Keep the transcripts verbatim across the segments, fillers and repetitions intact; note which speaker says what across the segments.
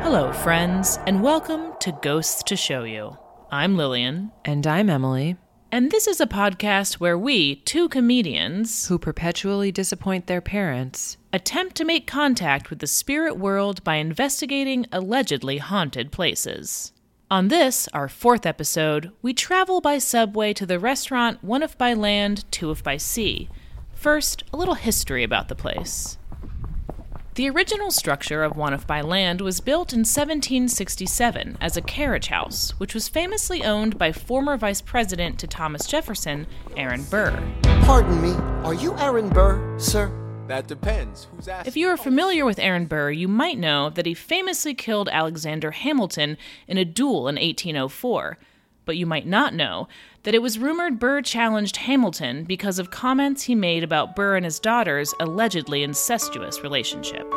Speaker 1: Hello, friends, and welcome to Ghosts to Show You. I'm Lillian.
Speaker 2: And I'm Emily.
Speaker 1: And this is a podcast where we, two comedians,
Speaker 2: who perpetually disappoint their parents,
Speaker 1: attempt to make contact with the spirit world by investigating allegedly haunted places. On this, our fourth episode, we travel by subway to the restaurant One If by Land, Two If by Sea. First, a little history about the place. The original structure of One If by Land was built in seventeen sixty-seven as a carriage house, which was famously owned by former Vice President to Thomas Jefferson, Aaron Burr.
Speaker 3: Pardon me, are you Aaron Burr, sir?
Speaker 4: That depends. Who's asking?
Speaker 1: If you are familiar with Aaron Burr, you might know that he famously killed Alexander Hamilton in a duel in eighteen oh four. But you might not know that it was rumored Burr challenged Hamilton because of comments he made about Burr and his daughter's allegedly incestuous relationship.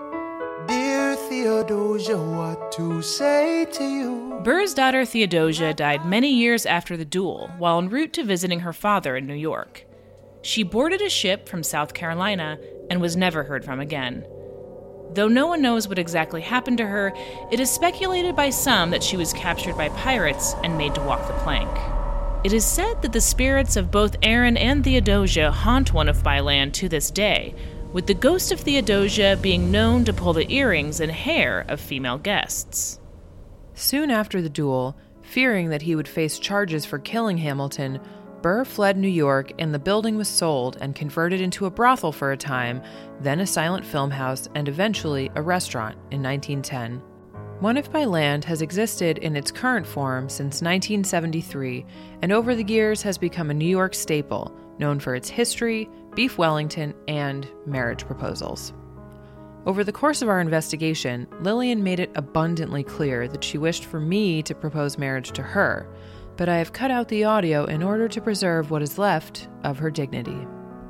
Speaker 3: Dear Theodosia, what to say to you?
Speaker 1: Burr's daughter Theodosia died many years after the duel while en route to visiting her father in New York. She boarded a ship from South Carolina and was never heard from again. Though no one knows what exactly happened to her, it is speculated by some that she was captured by pirates and made to walk the plank. It is said that the spirits of both Aaron and Theodosia haunt One If by Land to this day, with the ghost of Theodosia being known to pull the earrings and hair of female guests.
Speaker 2: Soon after the duel, fearing that he would face charges for killing Hamilton, Burr fled New York and the building was sold and converted into a brothel for a time, then a silent film house, and eventually a restaurant in nineteen ten. One If by Land has existed in its current form since nineteen seventy-three, and over the years has become a New York staple, known for its history, beef Wellington, and marriage proposals. Over the course of our investigation, Lillian made it abundantly clear that she wished for me to propose marriage to her, but I have cut out the audio in order to preserve what is left of her dignity.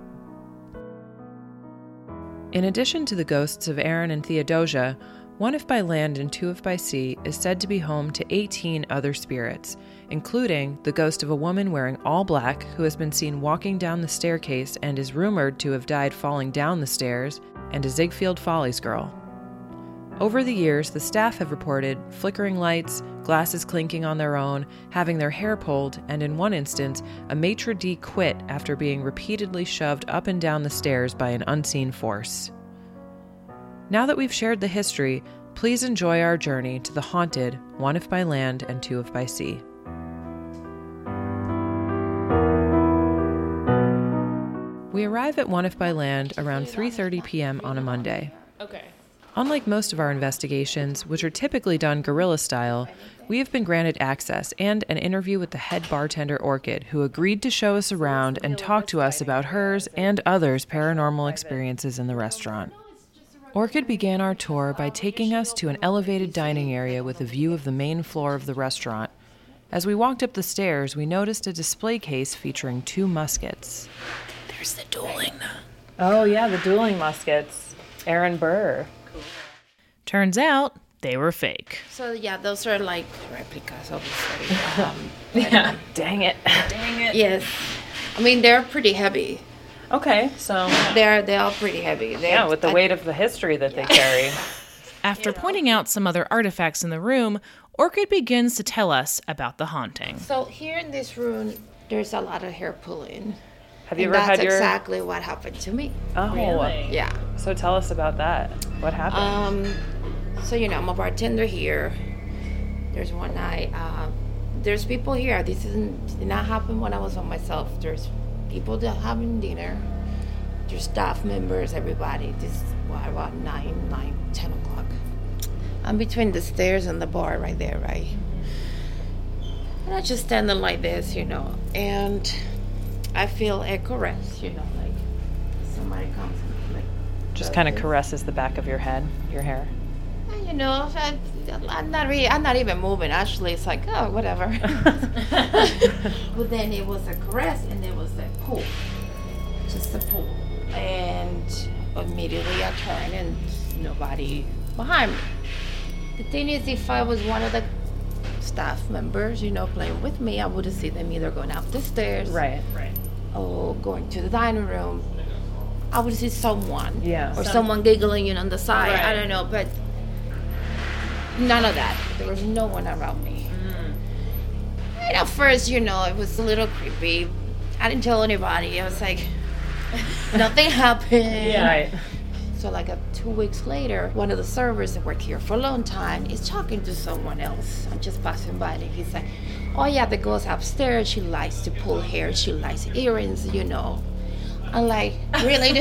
Speaker 2: In addition to the ghosts of Aaron and Theodosia, One If by Land and Two If by Sea is said to be home to eighteen other spirits, including the ghost of a woman wearing all black who has been seen walking down the staircase and is rumored to have died falling down the stairs, and a Ziegfeld Follies girl. Over the years, the staff have reported flickering lights, glasses clinking on their own, having their hair pulled, and in one instance, a maitre d' quit after being repeatedly shoved up and down the stairs by an unseen force. Now that we've shared the history, please enjoy our journey to the haunted One If by Land and Two If by Sea. We arrive at One If by Land around three thirty p.m. on a Monday.
Speaker 1: Okay.
Speaker 2: Unlike most of our investigations, which are typically done guerrilla style, we have been granted access and an interview with the head bartender Orchid, who agreed to show us around and talk to us about hers and others' paranormal experiences in the restaurant. Orchid began our tour by taking us to an elevated dining area with a view of the main floor of the restaurant. As we walked up the stairs, we noticed a display case featuring two muskets.
Speaker 1: There's the dueling.
Speaker 2: Oh yeah, the dueling muskets. Aaron Burr.
Speaker 1: Turns out they were fake.
Speaker 5: So yeah, those are like replicas, obviously. Um,
Speaker 2: yeah. Dang it.
Speaker 5: Dang it. Yes. I mean, they're pretty heavy.
Speaker 2: Okay, so
Speaker 5: They're they are pretty heavy. They're,
Speaker 2: yeah, with the
Speaker 5: I,
Speaker 2: weight of the history that they carry.
Speaker 1: After you know. pointing out some other artifacts in the room, Orchid begins to tell us about the haunting.
Speaker 5: So here in this room, there's a lot of hair pulling.
Speaker 2: Have you
Speaker 5: and
Speaker 2: ever
Speaker 5: that's
Speaker 2: had your...
Speaker 5: exactly what happened to me.
Speaker 2: Oh,
Speaker 1: really?
Speaker 5: Yeah.
Speaker 2: So tell us about that. What happened?
Speaker 5: Um, so you know, I'm a bartender here. There's one night. Uh, there's people here. This isn't did not happen when I was on myself. There's people that having dinner. There's staff members, everybody. This is what, about nine, nine, ten o'clock. I'm between the stairs and the bar right there, right? And I just standing like this, you know, and I feel a caress, you know, like somebody comes and like
Speaker 2: just kind of caresses the back of your head, your hair.
Speaker 5: And, you know, I, I'm not really, I'm not even moving. Actually, it's like, oh, whatever. But then it was a caress, and it was a pull, just a pull, and immediately I turned, and nobody behind me. The thing is, if I was one of the staff members, you know, playing with me, I would have seen them either going up the stairs,
Speaker 2: right, right,
Speaker 5: or going to the dining room. I would see someone,
Speaker 2: yeah,
Speaker 5: or
Speaker 2: Some,
Speaker 5: someone giggling, you know, on the side.
Speaker 2: right.
Speaker 5: I don't know, but None of that. There was no one around me. Mm. And at first, you know, it was a little creepy. I didn't tell anybody. I was like, nothing happened.
Speaker 2: Yeah. Right.
Speaker 5: So like a, two weeks later, one of the servers that worked here for a long time is talking to someone else. I'm just passing by and he's like, oh yeah, the ghost upstairs, she likes to pull hair, she likes earrings, you know. I'm like, really?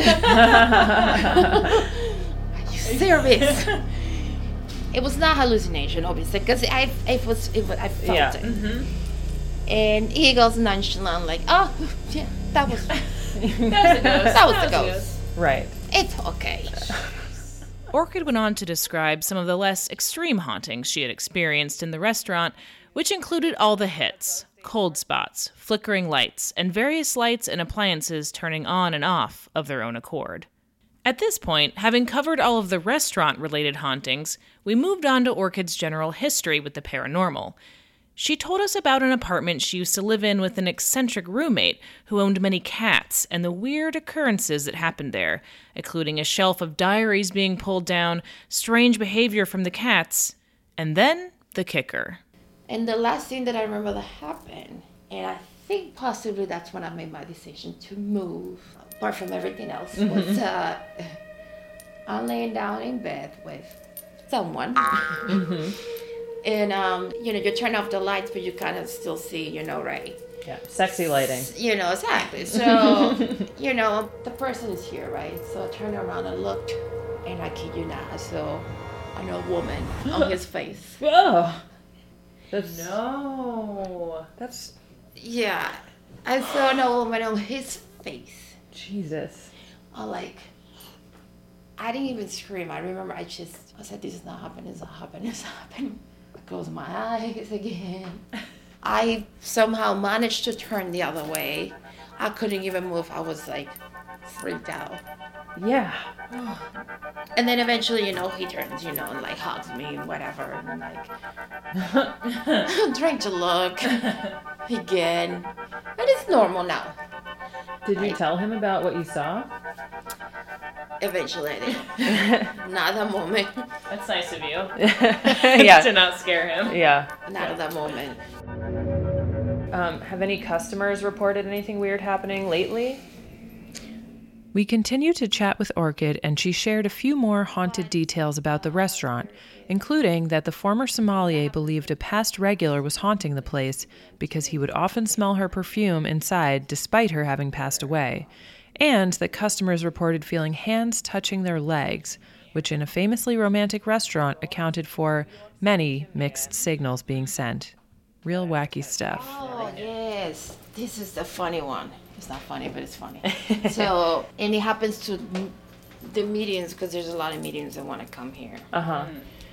Speaker 5: Are you serious? It was not hallucination, obviously, because I, it was, it was, I felt
Speaker 2: yeah.
Speaker 5: it.
Speaker 2: Mm-hmm.
Speaker 5: And he goes nonchalant, like, oh, yeah, that was,
Speaker 1: that was the ghost.
Speaker 5: That was the ghost.
Speaker 2: Right.
Speaker 5: It's okay.
Speaker 1: Orchid went on to describe some of the less extreme hauntings she had experienced in the restaurant, which included all the hits: cold spots, flickering lights, and various lights and appliances turning on and off of their own accord. At this point, having covered all of the restaurant-related hauntings, we moved on to Orchid's general history with the paranormal. She told us about an apartment she used to live in with an eccentric roommate who owned many cats and the weird occurrences that happened there, including a shelf of diaries being pulled down, strange behavior from the cats, and then the kicker.
Speaker 5: And the last thing that I remember that happened, and I think possibly that's when I made my decision to move, apart from everything else, mm-hmm. was uh, I'm laying down in bed with someone. Mm-hmm. And, um, you know, you turn off the lights, but you kind of still see, you know, right?
Speaker 2: Yeah, sexy lighting.
Speaker 5: You know, exactly. So, you know, the person is here, right? So I turned around and looked, and I kid you not, I saw an old woman on his face.
Speaker 2: Whoa. That's... No. That's...
Speaker 5: Yeah. I saw an old woman on his face.
Speaker 2: Jesus.
Speaker 5: I like... I didn't even scream. I remember I just... I said, this is not happening, it's not happening, it's not happening. Close my eyes again. I somehow managed to turn the other way. I couldn't even move. I was like freaked out.
Speaker 2: Yeah.
Speaker 5: And then eventually, you know, he turns, you know, and like hugs me and whatever. And I'm like, I'm trying to look again. And it's normal now.
Speaker 2: Did you
Speaker 5: like,
Speaker 2: tell him about what you saw?
Speaker 5: Eventually I did. Not at that moment.
Speaker 1: That's nice of you.
Speaker 2: Yeah.
Speaker 1: To not scare him.
Speaker 2: Yeah.
Speaker 5: Not at that moment.
Speaker 2: Um, have any customers reported anything weird happening lately?
Speaker 6: We continued to chat with Orchid, and she shared a few more haunted details about the restaurant, including that the former sommelier believed a past regular was haunting the place because he would often smell her perfume inside despite her having passed away, and that customers reported feeling hands touching their legs, which in a famously romantic restaurant accounted for many mixed signals being sent. Real wacky stuff.
Speaker 5: Oh, yes. This is the funny one. It's not funny, but it's funny. So, and it happens to the mediums, because there's a lot of mediums that want to come here.
Speaker 2: Uh-huh.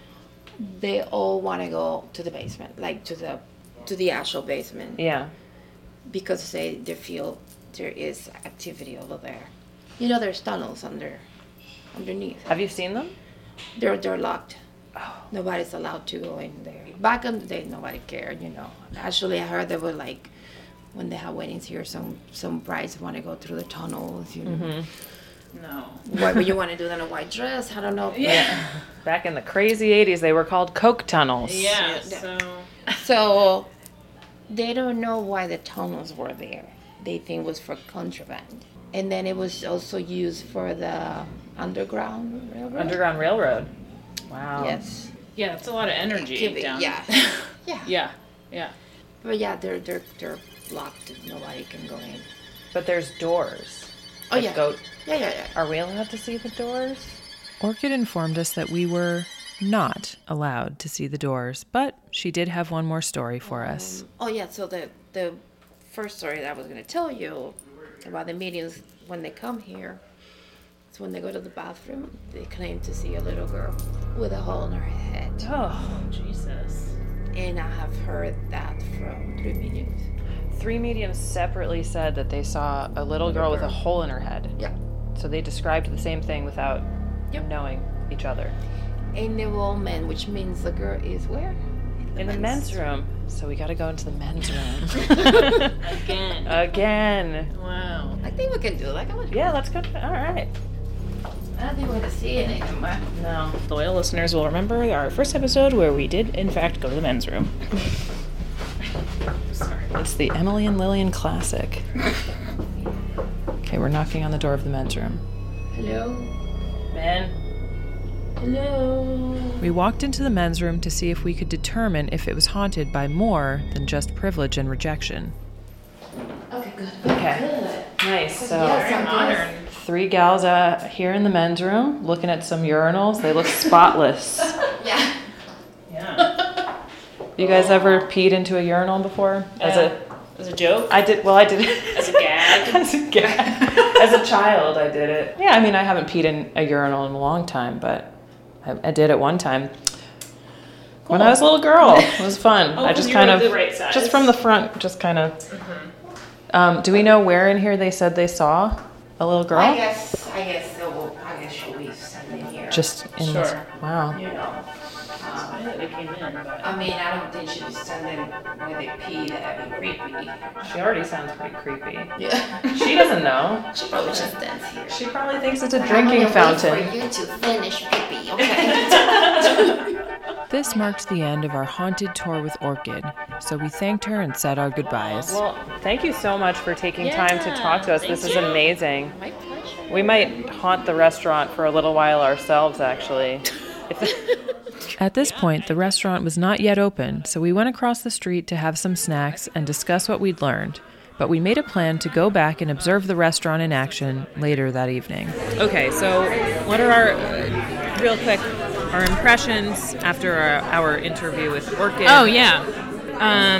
Speaker 5: They all want to go to the basement, like to the to the actual basement.
Speaker 2: Yeah.
Speaker 5: Because they, they feel there is activity over there. You know, there's tunnels under, underneath.
Speaker 2: Have you seen them?
Speaker 5: They're they're locked.
Speaker 2: Oh.
Speaker 5: Nobody's allowed to go in there. Back in the day, nobody cared, you know. Actually, I heard they were like, when they have weddings here, some some brides want to go through the tunnels, you know.
Speaker 2: Mm-hmm.
Speaker 1: No.
Speaker 5: Why would you want to do that in a white dress? I don't know.
Speaker 2: Yeah. Back in the crazy eighties, they were called coke tunnels.
Speaker 1: Yeah,
Speaker 5: Yeah.
Speaker 1: so...
Speaker 5: So, they don't know why the tunnels were there. They think it was for contraband. And then it was also used for the underground railroad.
Speaker 2: Underground Railroad. Wow.
Speaker 5: Yes.
Speaker 1: Yeah, that's a lot of energy
Speaker 5: Give it-
Speaker 1: down.
Speaker 5: Yeah. Yeah.
Speaker 1: Yeah, yeah.
Speaker 5: But yeah, they're they're they're locked. Nobody can go in.
Speaker 2: But there's doors.
Speaker 5: Oh
Speaker 2: Like
Speaker 5: yeah.
Speaker 2: Go-
Speaker 5: Yeah, yeah, yeah.
Speaker 2: Are we allowed to see the doors?
Speaker 6: Orchid informed us that we were not allowed to see the doors, but she did have one more story for us.
Speaker 5: Um, oh yeah. So the the first story that I was gonna tell you about the mediums when they come here. It's when they go to the bathroom. They claim to see a little girl with a hole in her head.
Speaker 2: Oh.
Speaker 1: Jesus.
Speaker 5: And I have heard that from three mediums.
Speaker 2: Three mediums separately said that they saw a little girl with a hole in her head.
Speaker 5: Yeah.
Speaker 2: So they described the same thing without
Speaker 5: Yep.
Speaker 2: knowing each other.
Speaker 5: And they were all men, which means the girl is where?
Speaker 2: In the men's room. So we gotta go into the men's room.
Speaker 1: Again.
Speaker 2: Again.
Speaker 1: Wow.
Speaker 5: I think we can do that. Come on.
Speaker 2: Yeah, let's go. All right.
Speaker 5: I think going to see it anymore.
Speaker 1: No. Loyal listeners will remember our first episode where we did, in fact, go to the men's room.
Speaker 2: Sorry. It's the Emily and Lillian classic. Okay, we're knocking on the door of the men's room.
Speaker 5: Hello?
Speaker 1: Men.
Speaker 5: Hello?
Speaker 2: We walked into the men's room to see if we could determine if it was haunted by more than just privilege and rejection.
Speaker 5: Okay, good.
Speaker 2: Okay. Nice. So,
Speaker 5: Yes, I'm modern.
Speaker 2: three gals uh, here in the men's room looking at some urinals. They look spotless.
Speaker 5: Yeah.
Speaker 1: Yeah.
Speaker 2: You guys ever peed into a urinal before? As
Speaker 1: Yeah.
Speaker 2: a
Speaker 1: As a joke?
Speaker 2: I did. Well, I did it
Speaker 1: As a gag?
Speaker 2: as a gag. As a child, I did it. Yeah, I mean, I haven't peed in a urinal in a long time, but I, I did it one time when I was a little girl. It was fun.
Speaker 1: Oh,
Speaker 2: I
Speaker 1: 'cause
Speaker 2: just
Speaker 1: you
Speaker 2: kind
Speaker 1: were
Speaker 2: of,
Speaker 1: the right size.
Speaker 2: just from the front, just kind of. Um, do we know where in here they said they saw a little girl?
Speaker 5: I guess, I guess, they will, I guess she'll be standing here.
Speaker 2: Just in
Speaker 1: Sure.
Speaker 2: this. Wow.
Speaker 5: You know.
Speaker 1: I know they came in, but...
Speaker 5: I mean, I don't think she'll be standing where they pee. That'd be creepy.
Speaker 2: She already sounds pretty creepy.
Speaker 5: Yeah.
Speaker 2: She doesn't know.
Speaker 5: She probably just stands here.
Speaker 2: She probably thinks it's a
Speaker 5: I'm
Speaker 2: drinking
Speaker 5: gonna
Speaker 2: fountain.
Speaker 5: Wait for you to finish pee, okay?
Speaker 6: This marked the end of our haunted tour with Orchid, so we thanked her and said our goodbyes.
Speaker 2: Well, thank you so much for taking time to
Speaker 1: Yeah,
Speaker 2: talk to us. This
Speaker 1: thank
Speaker 2: is
Speaker 1: you.
Speaker 2: amazing.
Speaker 5: My pleasure.
Speaker 2: We might haunt the restaurant for a little while ourselves, actually.
Speaker 6: At this point, the restaurant was not yet open, so we went across the street to have some snacks and discuss what we'd learned. But we made a plan to go back and observe the restaurant in action later that evening.
Speaker 2: Okay, so what are our, uh, real quick, our impressions after our, our interview with Orchid?
Speaker 1: Oh, yeah. Um,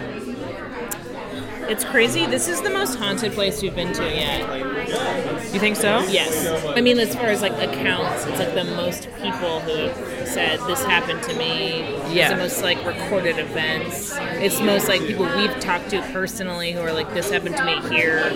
Speaker 1: it's crazy. This is the most haunted place we've been to yet.
Speaker 2: You think so?
Speaker 1: Yes. I mean, as far as, like, accounts, it's, like, the most people who said, this happened to me.
Speaker 2: Yeah.
Speaker 1: It's the most, like, recorded events. It's most, like, people we've talked to personally who are like, this happened to me here.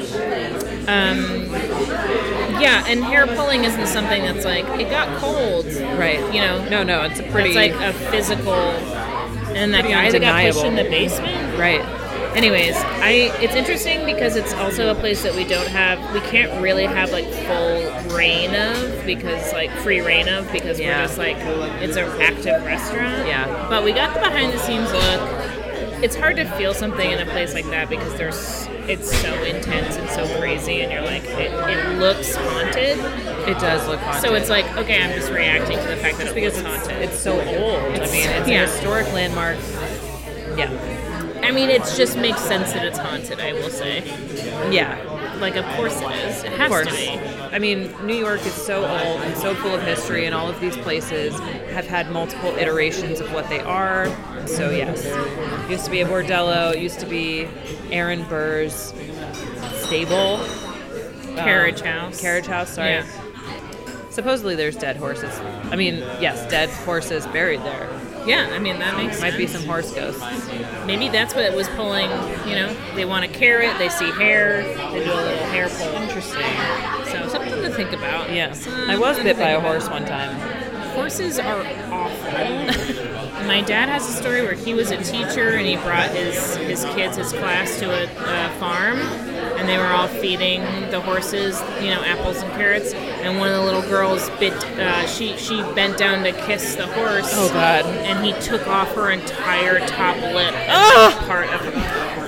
Speaker 1: Um, yeah, and hair pulling isn't something that's, like, it got cold.
Speaker 2: Right.
Speaker 1: You know?
Speaker 2: No, no, it's a pretty...
Speaker 1: It's, like, a physical... And that
Speaker 2: Pretty
Speaker 1: guy that got pushed in
Speaker 2: undeniable.
Speaker 1: the basement?
Speaker 2: Right.
Speaker 1: Anyways, I it's interesting because it's also a place that we don't have, we can't really have like full reign of because like free reign of because
Speaker 2: Yeah.
Speaker 1: we're just like, it's an active restaurant.
Speaker 2: Yeah.
Speaker 1: But we got the behind the scenes look. It's hard to feel something in a place like that because there's, it's so intense and so crazy and you're like, it, it looks haunted.
Speaker 2: It does look haunted.
Speaker 1: So it's like, okay, I'm just reacting to the fact that
Speaker 2: Just
Speaker 1: it
Speaker 2: because
Speaker 1: looks
Speaker 2: it's,
Speaker 1: haunted.
Speaker 2: it's so old. I mean, it's
Speaker 1: Yeah.
Speaker 2: a historic landmark. Yeah.
Speaker 1: I mean, it just makes sense that it's haunted, I will say.
Speaker 2: Yeah.
Speaker 1: Like, of course it is. It has
Speaker 2: Of course.
Speaker 1: to be.
Speaker 2: I mean, New York is so old and so full of history, and all of these places have had multiple iterations of what they are. So yes, it used to be a bordello. It used to be Aaron Burr's stable,
Speaker 1: Carriage
Speaker 2: um,
Speaker 1: house.
Speaker 2: Carriage house. Sorry.
Speaker 1: Yeah.
Speaker 2: Supposedly there's dead horses. I mean, yes, dead horses buried there.
Speaker 1: Yeah, I mean, that makes
Speaker 2: Might
Speaker 1: sense.
Speaker 2: be some horse ghosts.
Speaker 1: Maybe that's what it was pulling, you know? They want to carrot, they see hair, they do a little hair pull.
Speaker 2: Interesting.
Speaker 1: So, something to think about.
Speaker 2: Yeah.
Speaker 1: Something
Speaker 2: I was
Speaker 1: to
Speaker 2: bit by
Speaker 1: think
Speaker 2: a horse
Speaker 1: about.
Speaker 2: one time.
Speaker 1: Horses are awful. My dad has a story where he was a teacher and he brought his, his kids, his class to a, a farm, and they were all feeding the horses, you know, apples and carrots. And one of the little girls bit. Uh, she she bent down to kiss the horse.
Speaker 2: Oh, God.
Speaker 1: And he took off her entire top lip.
Speaker 2: Ah!
Speaker 1: Part of her.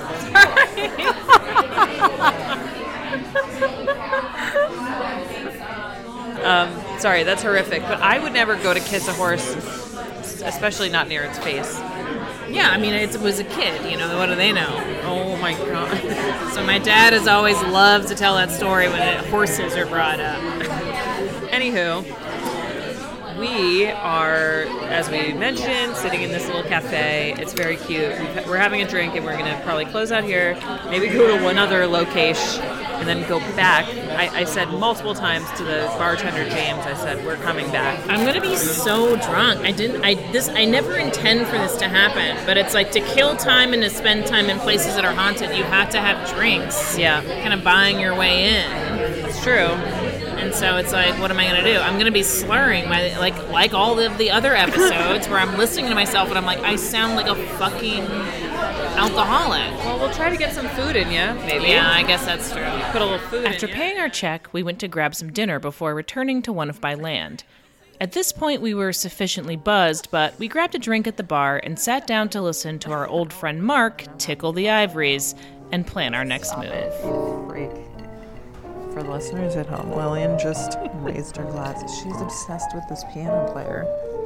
Speaker 2: Um, sorry, that's horrific. But I would never go to kiss a horse, especially not near its face.
Speaker 1: Yeah, I mean, it was a kid. You know, what do they know?
Speaker 2: Oh my God.
Speaker 1: So my dad has always loved to tell that story when it, horses are brought up.
Speaker 2: Anywho, we are, as we mentioned, sitting in this little cafe. It's very cute. We've- We're having a drink, and we're going to probably close out here, maybe go to one other location, and then go back. I, I said multiple times to the bartender, James, I said, we're coming back.
Speaker 1: I'm gonna be so drunk. I didn't. I this. I never intend for this to happen. But it's like to kill time and to spend time in places that are haunted. You have to have drinks.
Speaker 2: Yeah.
Speaker 1: Kind of buying your way in.
Speaker 2: It's true.
Speaker 1: And so it's like, what am I gonna do? I'm gonna be slurring my like like all of the other episodes where I'm listening to myself and I'm like, I sound like a fucking alcoholic.
Speaker 2: Well, we'll try to get some food in you, maybe.
Speaker 1: Yeah, I guess that's true.
Speaker 2: Put a little food
Speaker 1: After
Speaker 2: in
Speaker 1: paying our check, we went to grab some dinner before returning to One If by Land. At this point, we were sufficiently buzzed, but we grabbed a drink at the bar and sat down to listen to our old friend Mark tickle the ivories and plan our next move.
Speaker 2: Freak. For the listeners at home, Lillian just raised her glass. She's obsessed with this piano player.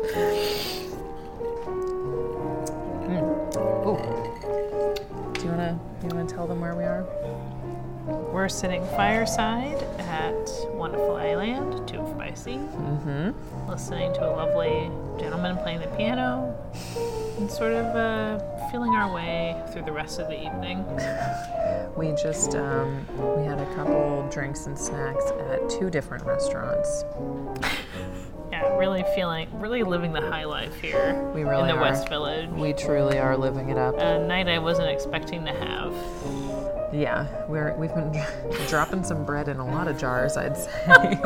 Speaker 2: Mm. Ooh. Do you wanna you wanna tell them where we are?
Speaker 1: We're sitting fireside at Wonderful Island, Two by Sea, mm-hmm. listening to a lovely gentleman playing the piano, and sort of uh, feeling our way through the rest of the evening.
Speaker 2: We just, um, we had a couple drinks and snacks at two different restaurants.
Speaker 1: Yeah, really feeling, really living the high life here
Speaker 2: we really
Speaker 1: in the
Speaker 2: are.
Speaker 1: West Village.
Speaker 2: We truly are living it up.
Speaker 1: A night I wasn't expecting to have.
Speaker 2: Yeah, we're, we've been dropping some bread in a lot of jars, I'd say.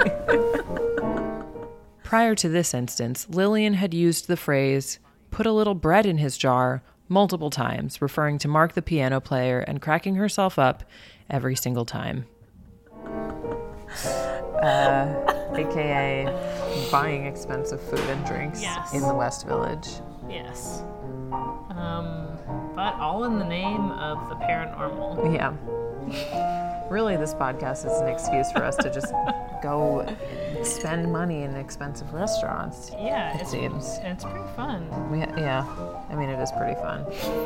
Speaker 2: Prior to this instance, Lillian had used the phrase, put a little bread in his jar, multiple times, referring to Mark the piano player and cracking herself up every single time. Uh, A K A buying expensive food and drinks
Speaker 1: yes.
Speaker 2: in the West Village.
Speaker 1: Yes. Um, but all in the name of the paranormal.
Speaker 2: Yeah. Really, this podcast is an excuse for us to just go spend money in expensive restaurants.
Speaker 1: Yeah,
Speaker 2: it
Speaker 1: it's,
Speaker 2: seems.
Speaker 1: It's pretty fun.
Speaker 2: We, yeah, I mean, it is pretty fun.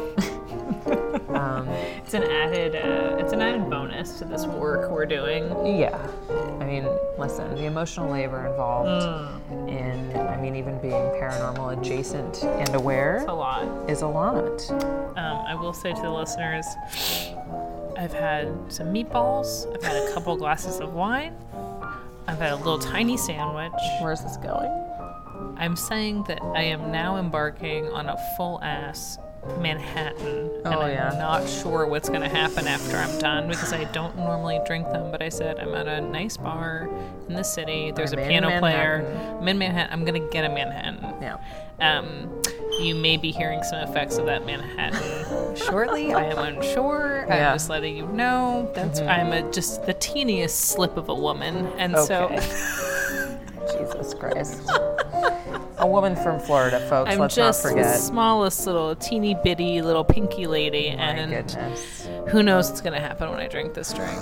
Speaker 2: um,
Speaker 1: it's an added, uh, it's an added bonus to this work we're doing.
Speaker 2: Yeah, I mean, listen, the emotional labor involved mm. in, I mean, even being paranormal adjacent and aware,
Speaker 1: it's a lot.
Speaker 2: Is a lot.
Speaker 1: Um, I will say to the listeners, I've had some meatballs. I've had a couple glasses of wine. I've had a little tiny sandwich.
Speaker 2: Where's this going?
Speaker 1: I'm saying that I am now embarking on a full-ass Manhattan.
Speaker 2: Oh,
Speaker 1: and I'm
Speaker 2: yeah.
Speaker 1: not sure what's going to happen after I'm done because I don't normally drink them, but I said I'm at a nice bar in the city. There's
Speaker 2: I'm
Speaker 1: a piano
Speaker 2: in
Speaker 1: player. I'm in Manhattan. I'm going to get a Manhattan.
Speaker 2: Yeah.
Speaker 1: Um, you may be hearing some effects of that Manhattan shortly. I am unsure.
Speaker 2: Yeah.
Speaker 1: I'm just letting you know. That's mm-hmm. I'm a, just the teeniest slip of a woman, and
Speaker 2: okay.
Speaker 1: so
Speaker 2: Jesus Christ, a woman from Florida, folks.
Speaker 1: I'm
Speaker 2: let's
Speaker 1: just
Speaker 2: not forget.
Speaker 1: the smallest little teeny bitty little pinky lady,
Speaker 2: My
Speaker 1: and
Speaker 2: goodness.
Speaker 1: Who knows what's gonna happen when I drink this drink.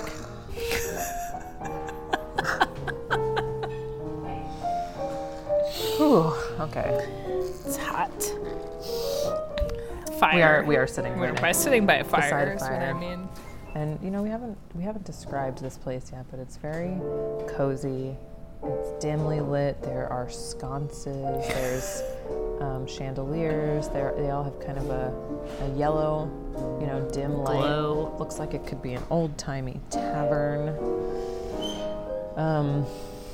Speaker 2: Whew, okay.
Speaker 1: It's hot. Fire.
Speaker 2: We are we are sitting
Speaker 1: We're
Speaker 2: right
Speaker 1: by sitting by a fire.
Speaker 2: beside a
Speaker 1: Is what
Speaker 2: fire.
Speaker 1: I mean.
Speaker 2: And you know we haven't we haven't described this place yet, but it's very cozy. It's dimly lit. There are sconces. There's um, chandeliers. There they all have kind of a, a yellow, you know, dim light.
Speaker 1: Glow.
Speaker 2: Looks like it could be an old timey tavern. Um.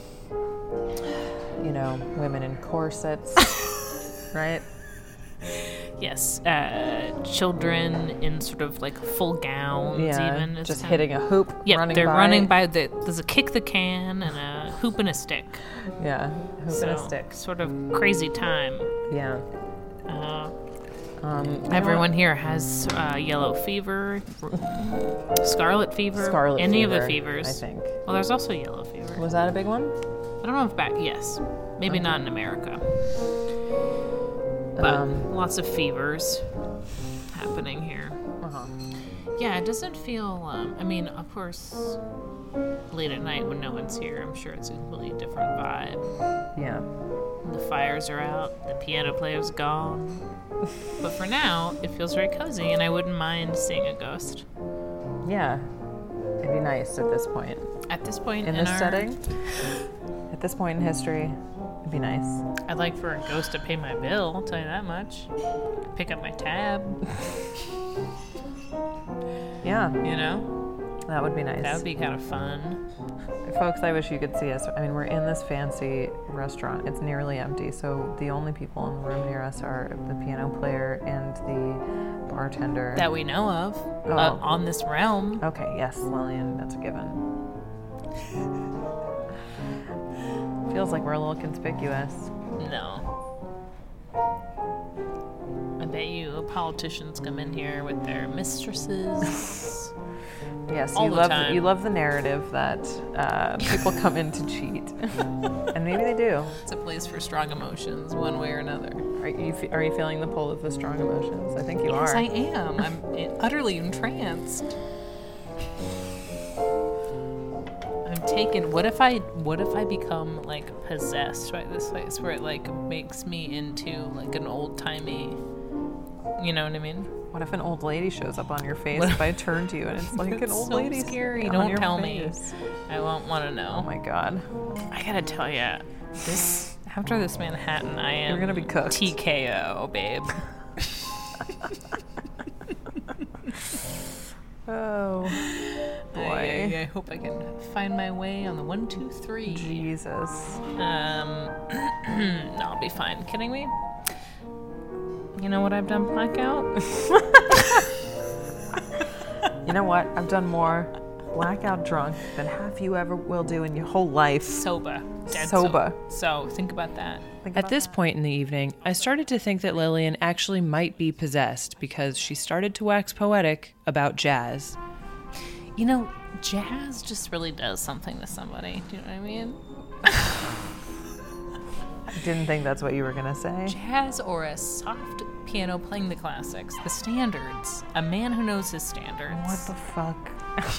Speaker 2: You know, women in corsets, right?
Speaker 1: Yes, uh, children in sort of like full gowns,
Speaker 2: Yeah,
Speaker 1: even. It's
Speaker 2: just
Speaker 1: kind
Speaker 2: hitting
Speaker 1: of,
Speaker 2: a hoop,
Speaker 1: yeah,
Speaker 2: running
Speaker 1: they're
Speaker 2: by.
Speaker 1: running by. The, there's a kick the can and a hoop and a stick.
Speaker 2: Yeah, hoop
Speaker 1: so,
Speaker 2: and a stick.
Speaker 1: Sort of crazy time.
Speaker 2: Yeah.
Speaker 1: Uh,
Speaker 2: Um,
Speaker 1: everyone here has uh, yellow fever, scarlet fever,
Speaker 2: Scarlet
Speaker 1: any
Speaker 2: fever,
Speaker 1: of the fevers.
Speaker 2: I think.
Speaker 1: Well, there's also yellow fever.
Speaker 2: Was that a big one?
Speaker 1: I don't know if back. Yes, maybe
Speaker 2: Okay.
Speaker 1: not in America. But
Speaker 2: Um,
Speaker 1: lots of fevers happening here.
Speaker 2: Uh-huh.
Speaker 1: Yeah, it doesn't feel. Um, I mean, of course, late at night when no one's here, I'm sure it's a completely different vibe.
Speaker 2: Yeah.
Speaker 1: The fires are out, the piano player's gone. But for now, it feels very cozy, and I wouldn't mind seeing a ghost.
Speaker 2: Yeah. It'd be nice at this point.
Speaker 1: At this point
Speaker 2: In
Speaker 1: in,
Speaker 2: this
Speaker 1: our,
Speaker 2: setting? At this point in history, it'd be nice.
Speaker 1: I'd like for a ghost to pay my bill, I'll tell you that much. Pick up my tab,
Speaker 2: Yeah.
Speaker 1: you know?
Speaker 2: That would be nice.
Speaker 1: That would be kind of fun.
Speaker 2: Folks, I wish you could see us. I mean, we're in this fancy restaurant. It's nearly empty, so the only people in the room near us are the piano player and the bartender.
Speaker 1: That we know of
Speaker 2: Oh.
Speaker 1: uh, on this realm.
Speaker 2: Okay, yes, Lillian, that's a given. Feels like we're a little conspicuous.
Speaker 1: No. I bet you politicians come in here with their mistresses.
Speaker 2: Yes,
Speaker 1: all
Speaker 2: you
Speaker 1: the
Speaker 2: love
Speaker 1: time.
Speaker 2: you love the narrative that uh, people come in to cheat, and maybe they do.
Speaker 1: It's a place for strong emotions, one way or another.
Speaker 2: Are you fe- are you feeling the pull of the strong emotions? I think you
Speaker 1: Yes,
Speaker 2: are.
Speaker 1: I am. I'm utterly entranced. I'm taken. What if I? What if I become like possessed by this place, where it like makes me into like an old timey? You know what I mean?
Speaker 2: What if an old lady shows up on your face
Speaker 1: What
Speaker 2: if I turn to you and it's like an
Speaker 1: It's
Speaker 2: old
Speaker 1: so
Speaker 2: lady
Speaker 1: scary.
Speaker 2: on
Speaker 1: Don't
Speaker 2: your
Speaker 1: tell
Speaker 2: face?
Speaker 1: me. I won't want to know.
Speaker 2: Oh my god.
Speaker 1: I gotta tell you, this after this Manhattan, I am
Speaker 2: You're gonna be cooked.
Speaker 1: T K O, babe.
Speaker 2: Oh boy.
Speaker 1: I, I, I hope I can find my way on the one, two, three.
Speaker 2: Jesus.
Speaker 1: Um, no, I'll be fine. Kidding me? You know what I've done blackout?
Speaker 2: You know what? I've done more blackout drunk than half you ever will do in your whole life.
Speaker 1: Sober. Dead
Speaker 2: Sober.
Speaker 1: So think about that.
Speaker 2: Think
Speaker 6: At
Speaker 2: about
Speaker 6: this
Speaker 2: that.
Speaker 6: point in the evening, I started to think that Lillian actually might be possessed because she started to wax poetic about jazz.
Speaker 1: You know, jazz just really does something to somebody. Do you know what I mean?
Speaker 2: I didn't think that's what you were gonna say.
Speaker 1: Jazz or a soft piano playing the classics, the standards. A man who knows his standards.
Speaker 2: What the fuck?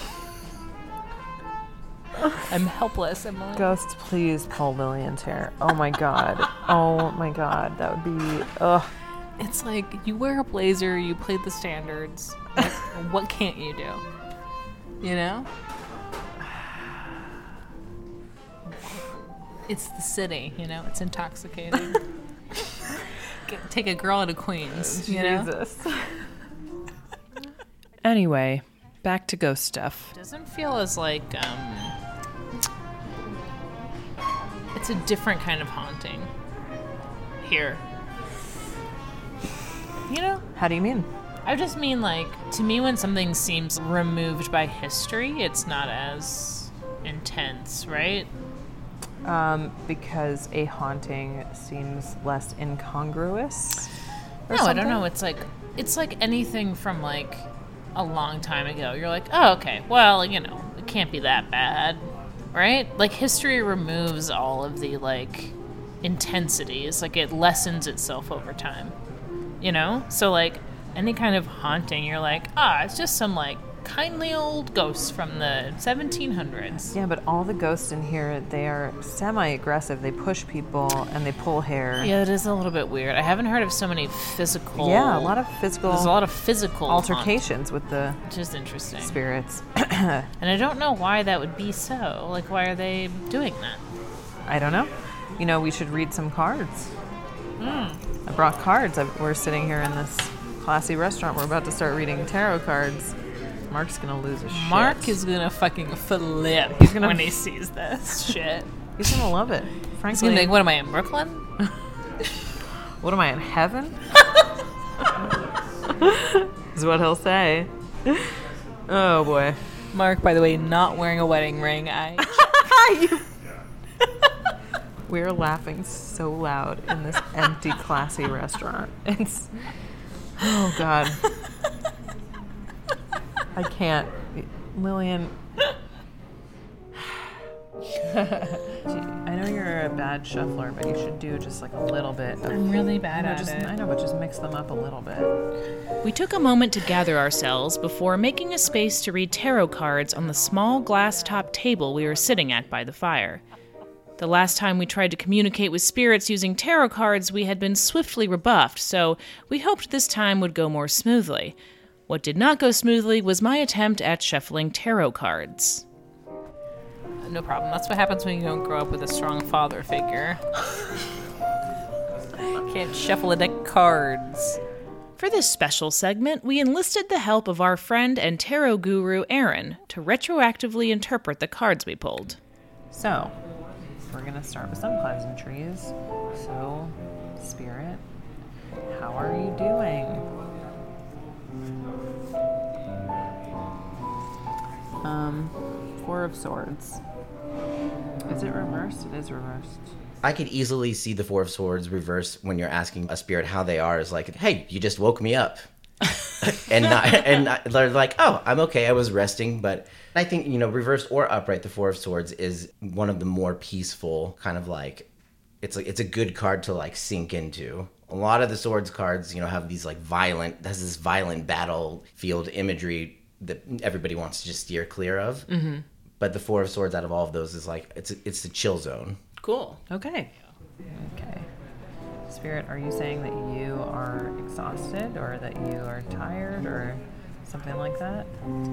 Speaker 1: I'm helpless, Emily.
Speaker 2: Ghost, please pull Lillian's hair. Oh my god. Oh my god. That would be. Ugh.
Speaker 1: It's like you wear a blazer, you play the standards. What, what can't you do? You know? It's the city, you know? It's intoxicating. Get- Take a girl into Queens, you know?
Speaker 2: Jesus.
Speaker 6: Anyway, back to ghost stuff.
Speaker 1: Doesn't feel as like, um... it's a different kind of haunting. Here. You know?
Speaker 2: How do you mean?
Speaker 1: I just mean, like, to me, when something seems removed by history, it's not as intense, right?
Speaker 2: Um, because a haunting seems less incongruous. or
Speaker 1: No, I
Speaker 2: something?
Speaker 1: don't know. It's like it's like anything from like a long time ago. You're like, oh, okay, well, you know, it can't be that bad, right? Like history removes all of the like intensities. Like it lessens itself over time, you know. So like any kind of haunting, you're like, ah, it's just some like kindly old ghosts from the seventeen hundreds.
Speaker 2: Yeah, but all the ghosts in here, they are semi-aggressive. They push people and they pull hair.
Speaker 1: Yeah, it is a little bit weird. I haven't heard of so many physical.
Speaker 2: Yeah, a lot of physical
Speaker 1: There's a lot of physical
Speaker 2: altercations with the
Speaker 1: haunt, which is interesting.
Speaker 2: spirits.
Speaker 1: And I don't know why that would be so. Like, why are they doing that?
Speaker 2: I don't know. You know, we should read some cards.
Speaker 1: Mm.
Speaker 2: I brought cards. I, we're sitting here in this classy restaurant. We're about to start reading tarot cards. Mark's gonna lose his shit.
Speaker 1: Mark is gonna fucking flip
Speaker 2: He's gonna-
Speaker 1: when he sees this shit.
Speaker 2: He's gonna love it.
Speaker 1: He's
Speaker 2: Frankly,
Speaker 1: gonna be like, what am I, in Brooklyn?
Speaker 2: what am I in heaven? Is what he'll say. Oh boy.
Speaker 1: Mark, by the way, not wearing a wedding ring. I
Speaker 2: We're laughing so loud in this empty, classy restaurant. It's oh god. I can't. Lillian. I know you're a bad shuffler, but you should do just like a little bit. Of,
Speaker 1: I'm really bad
Speaker 2: no,
Speaker 1: at
Speaker 2: just,
Speaker 1: it.
Speaker 2: I know, but just mix them up a little bit.
Speaker 1: We took a moment to gather ourselves before making a space to read tarot cards on the small glass-top table we were sitting at by the fire. The last time we tried to communicate with spirits using tarot cards, we had been swiftly rebuffed, so we hoped this time would go more smoothly. What did not go smoothly was my attempt at shuffling tarot cards. No problem. That's what happens when you don't grow up with a strong father figure. Can't shuffle a deck of cards. For this special segment, we enlisted the help of our friend and tarot guru, Aaron, to retroactively interpret the cards we pulled.
Speaker 2: So, we're gonna start with some pleasantries. So, Spirit, how are you doing? Um, Four of Swords. Is it reversed? It is reversed.
Speaker 7: I could easily see the Four of Swords reverse when you're asking a spirit how they are. Is like, hey, you just woke me up. and not, and not, they're like, oh, I'm okay. I was resting. But I think, you know, reversed or upright, the Four of Swords is one of the more peaceful kind of like, it's a, it's a good card to like sink into. A lot of the Swords cards, you know, have these like violent, has this violent battlefield imagery that everybody wants to just steer clear of. Mm-hmm. But the Four of Swords out of all of those is like, it's, it's the chill zone.
Speaker 1: Cool.
Speaker 2: Okay. Okay. Spirit, are you saying that you are exhausted or that you are tired or something like that?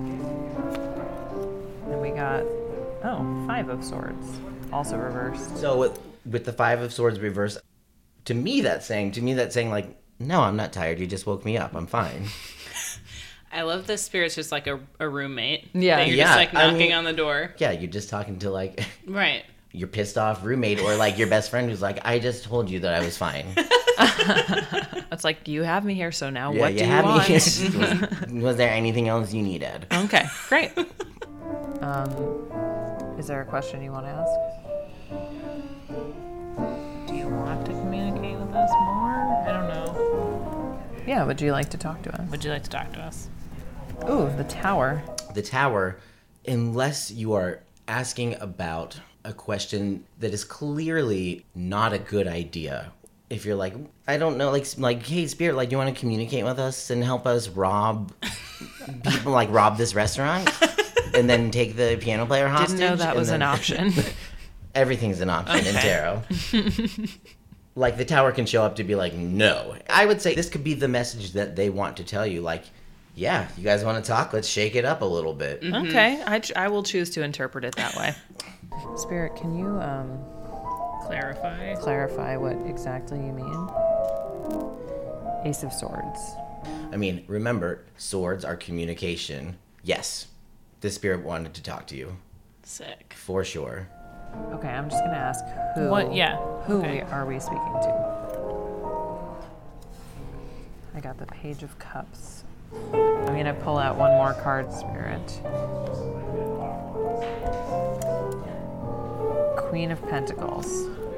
Speaker 2: And we got, oh, Five of Swords, also reversed.
Speaker 7: So with, with the Five of Swords reversed, to me that's saying, to me that's saying like, no, I'm not tired. You just woke me up. I'm fine.
Speaker 1: I love this spirit's just like a, a roommate.
Speaker 2: Yeah.
Speaker 1: That you're
Speaker 7: Yeah,
Speaker 1: just like
Speaker 7: I
Speaker 1: knocking
Speaker 7: mean-
Speaker 1: on the door.
Speaker 7: Yeah, you're just talking to like
Speaker 1: Right.
Speaker 7: your pissed off roommate or like your best friend who's like, I just told you that I was fine.
Speaker 2: It's like, you have me here, so now
Speaker 7: Yeah,
Speaker 2: what
Speaker 7: you
Speaker 2: do you
Speaker 7: had
Speaker 2: want?
Speaker 7: me. was, was there anything else you needed?
Speaker 2: Okay, great. Um, is there a question you want to ask?
Speaker 1: Do you want to communicate with us more? I don't know.
Speaker 2: Yeah, would you like to talk to us?
Speaker 1: Would you like to talk to us?
Speaker 2: Ooh, the tower.
Speaker 7: The tower, unless you are asking about a question that is clearly not a good idea. If you're like, I don't know, like, like, hey, Spirit, like, you want to communicate with us and help us rob people, like, rob this restaurant? And then take the piano player hostage?
Speaker 2: Didn't know that
Speaker 7: and
Speaker 2: was
Speaker 7: then-
Speaker 2: an option.
Speaker 7: Everything's an option in tarot. Like, the tower can show up to be like, no. I would say this could be the message that they want to tell you. Like, yeah, you guys want to talk? Let's shake it up a little bit.
Speaker 2: Mm-hmm. Okay, I, ch- I will choose to interpret it that way. Spirit, can you um,
Speaker 1: Clarify.
Speaker 2: clarify what exactly you mean? Ace of Swords.
Speaker 7: I mean, remember, swords are communication. Yes, the spirit wanted to talk to you,
Speaker 1: Sick.
Speaker 7: for sure.
Speaker 2: Okay, I'm just gonna ask who.
Speaker 1: What- yeah,
Speaker 2: Who
Speaker 1: okay.
Speaker 2: we, are we speaking to? I got the Page of Cups. I'm gonna pull out one more card, Spirit. Queen of Pentacles.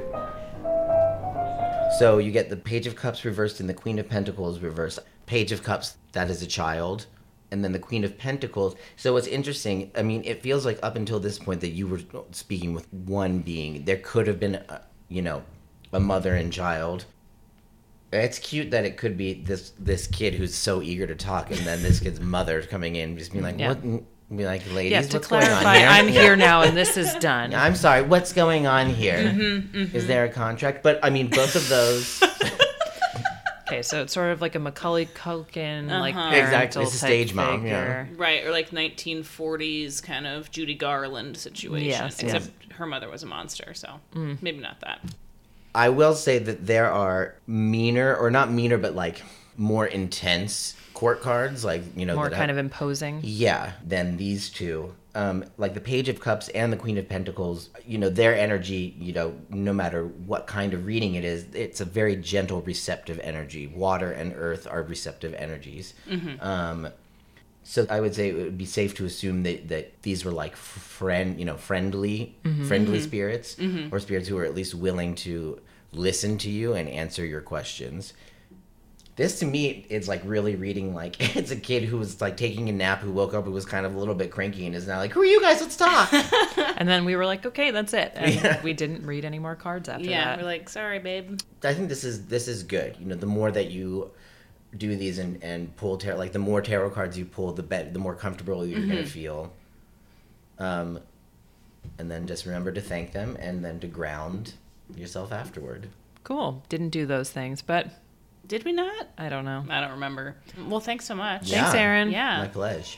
Speaker 7: So you get the Page of Cups reversed and the Queen of Pentacles reversed. Page of Cups, that is a child. And then the Queen of Pentacles. So what's interesting, I mean, it feels like up until this point that you were speaking with one being. There could have been, a, you know, a mother and child. It's cute that it could be this this kid who's so eager to talk, and then this kid's mother coming in, just being like,
Speaker 2: Yeah.
Speaker 7: "What?" Be like, "Ladies,
Speaker 2: Yes, to
Speaker 7: what's going on
Speaker 2: clarify,
Speaker 7: here?"
Speaker 2: I'm
Speaker 7: Yeah.
Speaker 2: here now and this is done.
Speaker 7: I'm sorry, what's going on here? Is
Speaker 2: Mm-hmm, mm-hmm.
Speaker 7: there a contract? But I mean, both of those.
Speaker 2: Okay, so it's sort of like a Macaulay Culkin, like
Speaker 1: Uh-huh.
Speaker 2: parental
Speaker 7: Exactly, it's a
Speaker 2: type
Speaker 7: stage mom, yeah.
Speaker 2: figure.
Speaker 1: Right, or like nineteen forties kind of Judy Garland situation.
Speaker 2: Yes,
Speaker 1: Except
Speaker 2: yes.
Speaker 1: her mother was a monster, so maybe not that.
Speaker 7: I will say that there are meaner, or not meaner, but like more intense court cards, like, you know,
Speaker 2: More
Speaker 7: that
Speaker 2: kind
Speaker 7: have-
Speaker 2: of imposing.
Speaker 7: yeah, than these two. Um, like the Page of Cups and the Queen of Pentacles, you know, their energy, you know, no matter what kind of reading it is, it's a very gentle, receptive energy. Water and earth are receptive energies. Um, so I would say it would be safe to assume that, that these were like friend, you know, friendly, friendly spirits, or spirits who were at least willing to listen to you and answer your questions. This to me is like really reading like it's a kid who was like taking a nap, who woke up, who was kind of a little bit cranky, and is now like, "Who are you guys? Let's talk."
Speaker 2: And then we were like, okay, that's it. And we didn't read any more cards after
Speaker 1: Yeah,
Speaker 2: that.
Speaker 1: we're like, sorry, babe.
Speaker 7: I think this is this is good. You know, the more that you do these and, and pull tarot, like the more tarot cards you pull, the better, the more comfortable you're
Speaker 1: Mm-hmm.
Speaker 7: gonna feel. Um, and then just remember to thank them, and then to ground yourself afterward.
Speaker 2: Cool. Didn't do those things, but
Speaker 1: Did we not?
Speaker 2: I don't know.
Speaker 1: I don't remember. Well, thanks so much.
Speaker 7: Yeah.
Speaker 2: Thanks, Aaron.
Speaker 1: Yeah.
Speaker 7: My pledge.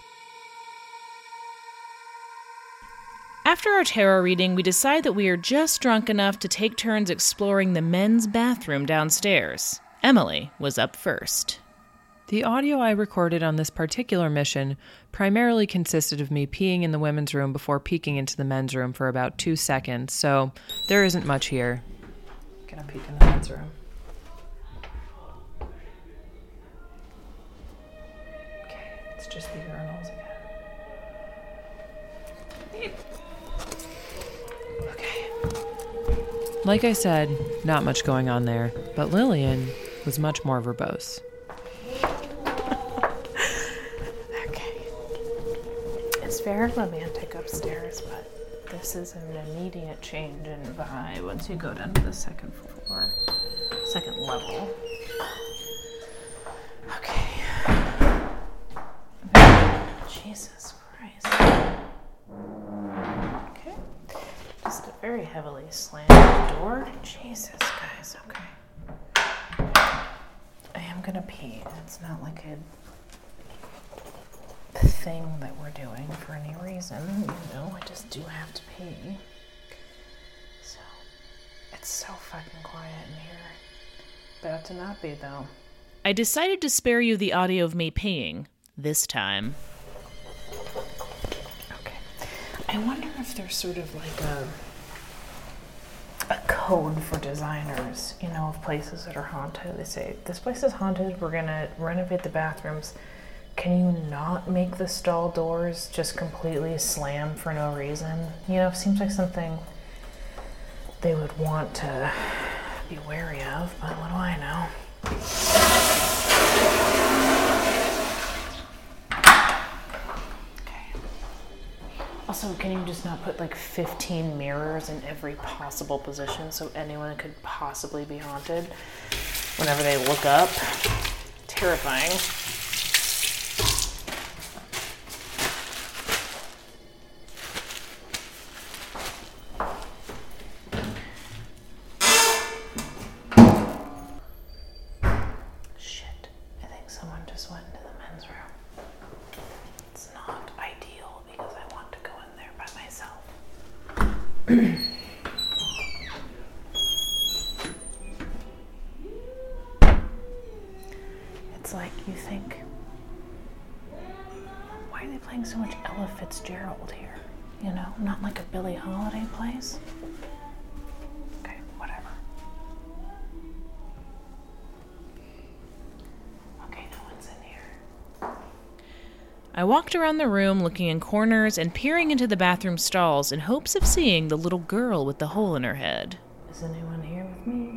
Speaker 1: After our tarot reading, we decide that we are just drunk enough to take turns exploring the men's bathroom downstairs. Emily was up first.
Speaker 2: The audio I recorded on this particular mission primarily consisted of me peeing in the women's room before peeking into the men's room for about two seconds, so there isn't much here. Gonna peek in the men's room. Okay, it's just the urinals again. Okay. Like I said, not much going on there, but Lillian was much more verbose.
Speaker 1: Okay. It's very romantic upstairs, but this is an immediate change in vibe once you go down to the second floor, second level. Okay. Jesus Christ. Okay. Just a very heavily slanted door. Jesus, guys. Okay. I am gonna pee. It's not like a thing that we're doing for any reason. You know, I just do have to pee. So, it's so fucking quiet in here. About to not be, though. I decided to spare you the audio of me peeing. This time. Okay. I wonder if there's sort of like a a code for designers, you know, of places that are haunted. They say, this place is haunted, we're gonna renovate the bathrooms. Can you not make the stall doors just completely slam for no reason? You know, it seems like something they would want to be wary of, but what do I know? Also, can you just not put like fifteen mirrors in every possible position so anyone could possibly be haunted whenever they look up? Terrifying. Shit, I think someone just went into the men's room. It's not ideal because I want to go in there by myself. It's like you think, why are they playing so much Ella Fitzgerald here? You know, not like a Billie Holiday place? Okay, whatever. Okay, no one's in here. I walked around the room looking in corners and peering into the bathroom stalls in hopes of seeing the little girl with the hole in her head. Is anyone here with me?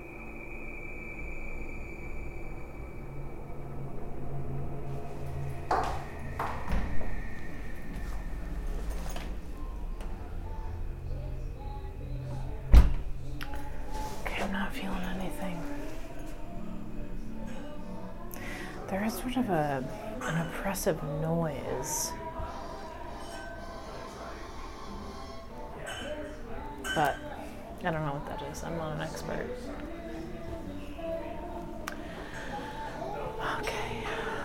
Speaker 1: Okay, I'm not feeling anything. There is sort of a an oppressive noise. But I don't know what that is. I'm not an expert. Okay.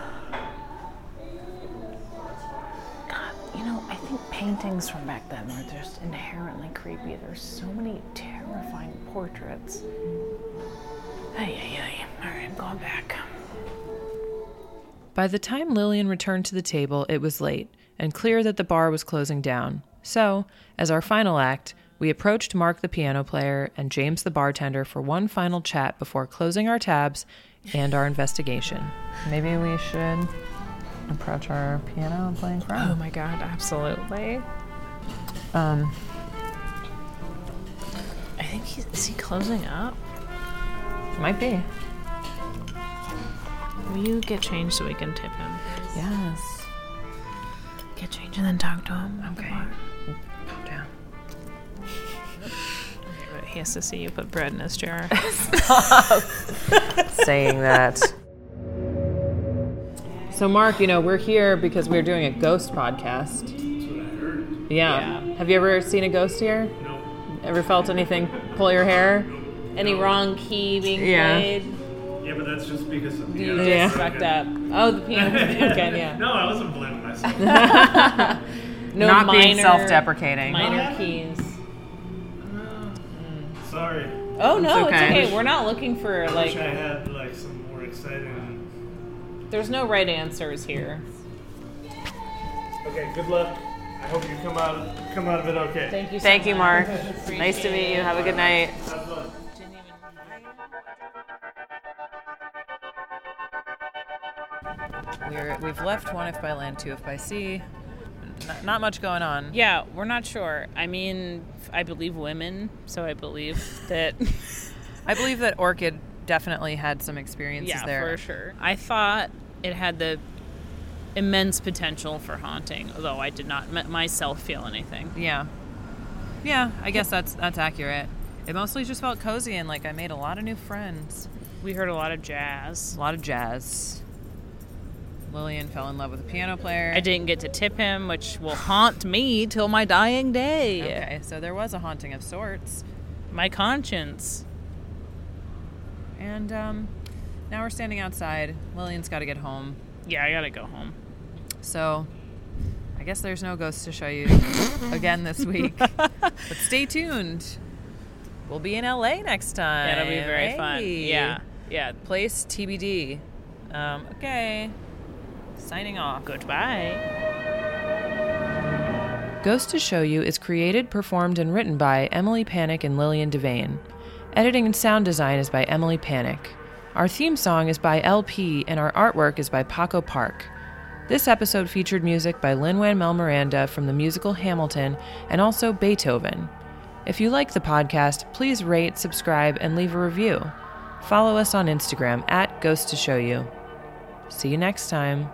Speaker 1: God, you know, I think paintings from back then were just inherently creepy. There's so many terrifying portraits. Ay, ay, ay. All right, I'm going back.
Speaker 2: By the time Lillian returned to the table, it was late, and clear that the bar was closing down. So, as our final act, we approached Mark the piano player and James the bartender for one final chat before closing our tabs and our investigation. Maybe we should approach our piano and playing friend.
Speaker 1: Oh my god, absolutely.
Speaker 2: Um,
Speaker 1: I think he's, is he closing up?
Speaker 2: Might be.
Speaker 1: Will you get change so we can tip him?
Speaker 2: Yes.
Speaker 1: Get change and then talk to him.
Speaker 2: Okay. Calm down.
Speaker 1: But he has to see you put bread in his jar.
Speaker 2: Stop saying that. So, Mark, you know, we're here because we're doing a ghost podcast.
Speaker 8: That's what I heard.
Speaker 2: Yeah.
Speaker 1: Yeah.
Speaker 2: Have you ever seen a ghost here?
Speaker 8: No.
Speaker 2: Ever felt anything pull your hair?
Speaker 1: Any wrong key being
Speaker 2: Yeah.
Speaker 1: played?
Speaker 8: Yeah, but that's just because of
Speaker 1: You
Speaker 8: piano.
Speaker 2: Yeah.
Speaker 1: just fucked up. Oh, the piano. Okay, yeah.
Speaker 8: No, I wasn't blaming myself.
Speaker 1: No
Speaker 2: Not
Speaker 1: minor,
Speaker 2: being self-deprecating.
Speaker 1: Minor keys.
Speaker 8: Sorry.
Speaker 1: Oh no,
Speaker 2: It's
Speaker 1: it's
Speaker 2: okay.
Speaker 1: okay. We're not looking for
Speaker 8: I
Speaker 1: like.
Speaker 8: wish I had like some more exciting.
Speaker 1: There's no right answers here.
Speaker 8: Okay, good luck. I hope you come out come out of it okay.
Speaker 1: Thank you. So
Speaker 2: Thank you,
Speaker 1: much.
Speaker 2: Mark. Nice to meet you. Have a good night.
Speaker 8: Have fun.
Speaker 2: We're, we've left One If by Land, Two If by Sea. Not, not much going on.
Speaker 1: Yeah, we're not sure. I mean, I believe women, so I believe that...
Speaker 2: I believe that Orchid definitely had some experiences
Speaker 1: yeah,
Speaker 2: there.
Speaker 1: Yeah, for sure. I thought it had the immense potential for haunting, although I did not m- myself feel anything.
Speaker 2: Yeah. Yeah, I guess that's that's accurate. It mostly just felt cozy and like I made a lot of new friends.
Speaker 1: We heard a lot of jazz.
Speaker 2: A lot of jazz. Lillian fell in love with a piano player.
Speaker 1: I didn't get to tip him, which will haunt me till my dying day.
Speaker 2: Okay, so there was a haunting of sorts.
Speaker 1: My conscience.
Speaker 2: And um, now we're standing outside. Lillian's got to get home.
Speaker 1: Yeah, I gotta go home.
Speaker 2: So I guess there's no ghosts to show you again this week. But stay tuned. We'll be in L A next time.
Speaker 1: That'll be very
Speaker 2: hey.
Speaker 1: fun. Yeah, yeah.
Speaker 2: Place T B D. Um, okay. Signing off.
Speaker 1: Goodbye.
Speaker 6: Ghost to Show You is created, performed, and written by Emily Panic and Lillian Devane. Editing and sound design is by Emily Panic. Our theme song is by L P, and our artwork is by Paco Park. This episode featured music by Lin-Manuel Miranda from the musical Hamilton and also Beethoven. If you like the podcast, please rate, subscribe, and leave a review. Follow us on Instagram at Ghost to Show You. See you next time.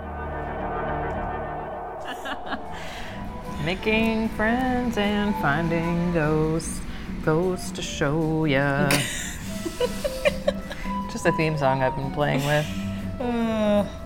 Speaker 2: Making friends and finding ghosts. Ghosts to show ya. Just a theme song I've been playing with. Uh.